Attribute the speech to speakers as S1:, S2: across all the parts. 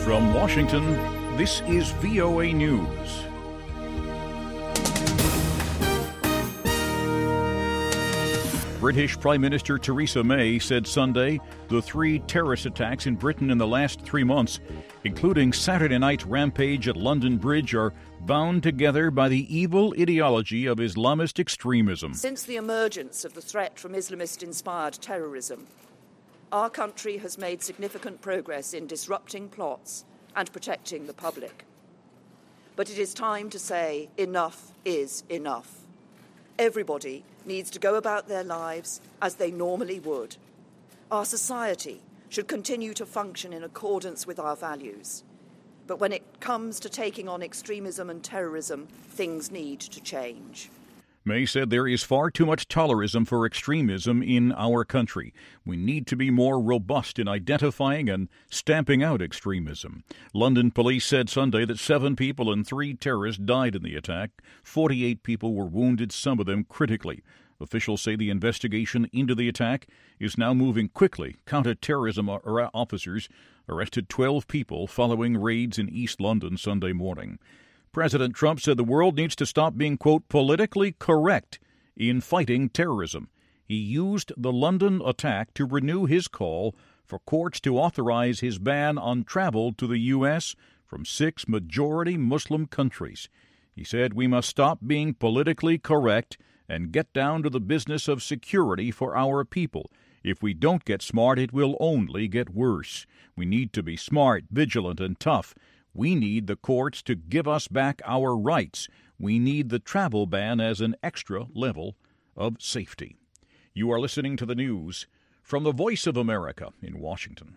S1: From Washington, this is VOA News. British Prime Minister Theresa May said Sunday the 3 terrorist attacks in Britain in the last 3 months, including Saturday night's rampage at London Bridge, are bound together by the evil ideology of Islamist extremism.
S2: Since the emergence of the threat from Islamist-inspired terrorism, our country has made significant progress in disrupting plots and protecting the public. But it is time to say enough is enough. Everybody needs to go about their lives as they normally would. Our society should continue to function in accordance with our values. But when it comes to taking on extremism and terrorism, things need to change.
S1: May said there is far too much tolerism for extremism in our country. We need to be more robust in identifying and stamping out extremism. London police said Sunday that 7 people and 3 terrorists died in the attack. 48 people were wounded, some of them critically. Officials say the investigation into the attack is now moving quickly. Counter-terrorism officers arrested 12 people following raids in East London Sunday morning. President Trump said the world needs to stop being, quote, politically correct in fighting terrorism. He used the London attack to renew his call for courts to authorize his ban on travel to the U.S. from 6 majority Muslim countries. He said we must stop being politically correct and get down to the business of security for our people. If we don't get smart, it will only get worse. We need to be smart, vigilant, and tough. We need the courts to give us back our rights. We need the travel ban as an extra level of safety. You are listening to the news from the Voice of America in Washington.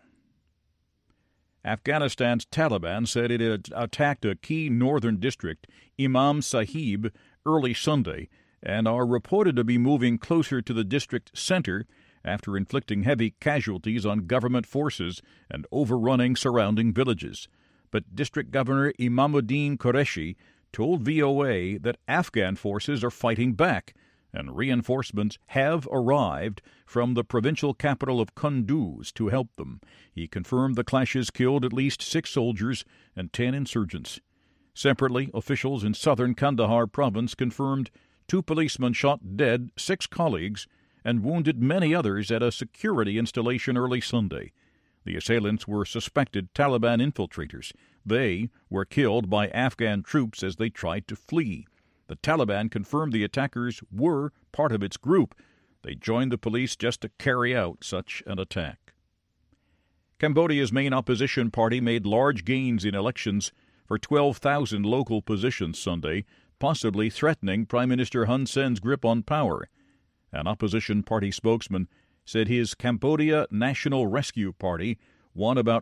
S1: Afghanistan's Taliban said it had attacked a key northern district, Imam Sahib, early Sunday, and are reported to be moving closer to the district center after inflicting heavy casualties on government forces and overrunning surrounding villages. But District Governor Imamuddin Qureshi told VOA that Afghan forces are fighting back, and reinforcements have arrived from the provincial capital of Kunduz to help them. He confirmed the clashes killed at least 6 soldiers and 10 insurgents. Separately, officials in southern Kandahar province confirmed 2 policemen shot dead 6 colleagues and wounded many others at a security installation early Sunday. The assailants were suspected Taliban infiltrators. They were killed by Afghan troops as they tried to flee. The Taliban confirmed the attackers were part of its group. They joined the police just to carry out such an attack. Cambodia's main opposition party made large gains in elections for 12,000 local positions Sunday, possibly threatening Prime Minister Hun Sen's grip on power. An opposition party spokesman said his Cambodia National Rescue Party won about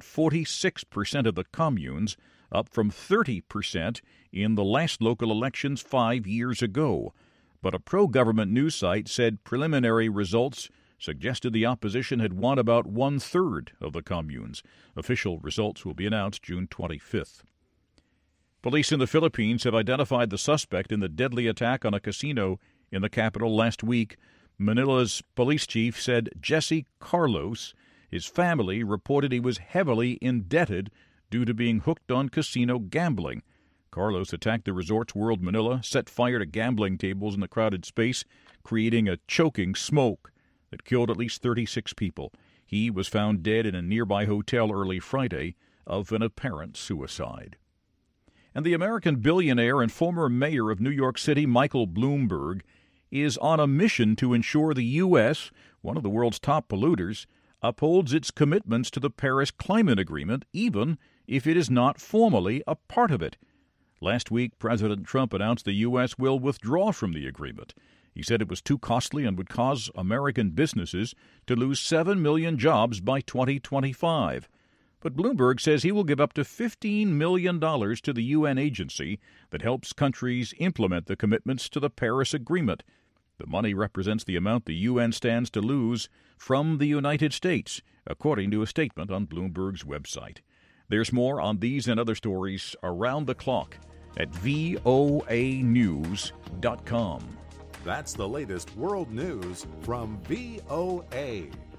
S1: 46% of the communes, up from 30% in the last local elections 5 years ago. But a pro-government news site said preliminary results suggested the opposition had won about 1/3 of the communes. Official results will be announced June 25th. Police in the Philippines have identified the suspect in the deadly attack on a casino in the capital last week. Manila's police chief said Jesse Carlos, his family, reported he was heavily indebted due to being hooked on casino gambling. Carlos attacked the resort's World Manila, set fire to gambling tables in the crowded space, creating a choking smoke that killed at least 36 people. He was found dead in a nearby hotel early Friday of an apparent suicide. And the American billionaire and former mayor of New York City, Michael Bloomberg, is on a mission to ensure the U.S., one of the world's top polluters, upholds its commitments to the Paris Climate Agreement, even if it is not formally a part of it. Last week, President Trump announced the U.S. will withdraw from the agreement. He said it was too costly and would cause American businesses to lose 7 million jobs by 2025. But Bloomberg says he will give up to $15 million to the UN agency that helps countries implement the commitments to the Paris Agreement. The money represents the amount the UN stands to lose from the United States, according to a statement on Bloomberg's website. There's more on these and other stories around the clock at voanews.com.
S3: That's the latest world news from VOA.